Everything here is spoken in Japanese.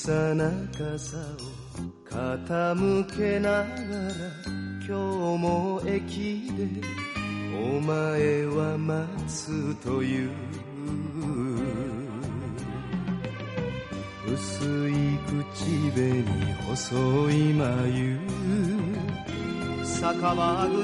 さな傘を傾けながら今日も駅でお前は待つという薄い口紅細い眉酒場